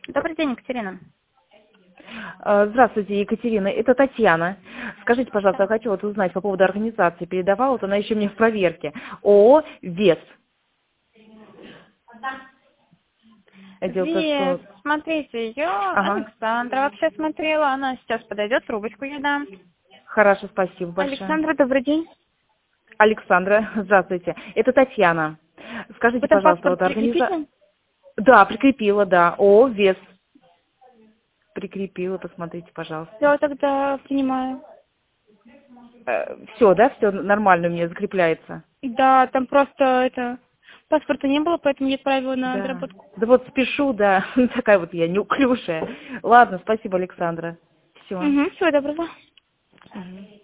Добрый день, Екатерина. Здравствуйте, Екатерина. Это Татьяна. Скажите, пожалуйста, я хочу узнать по поводу организации. Передавала, вот она еще мне в проверке. ООО «ВЕС». Вес, смотрите, ее Ага. Александра вообще смотрела, она сейчас подойдет, трубочку ей дам. Хорошо, спасибо большое. Александра, добрый день. Александра, здравствуйте. Это Татьяна. Скажите, Вы там пожалуйста, паспорт вот организация... прикрепите? Да, прикрепила, да. ООО «ВЕС». Прикрепила, посмотрите, пожалуйста. Все, тогда понимаю. Все, да, все нормально у меня закрепляется. Да, там просто паспорта не было, поэтому я отправила на Да. доработку. Да вот спешу, да. Такая вот я неуклюжая. Ладно, спасибо, Александра. Все. Угу, всего доброго. Мгм.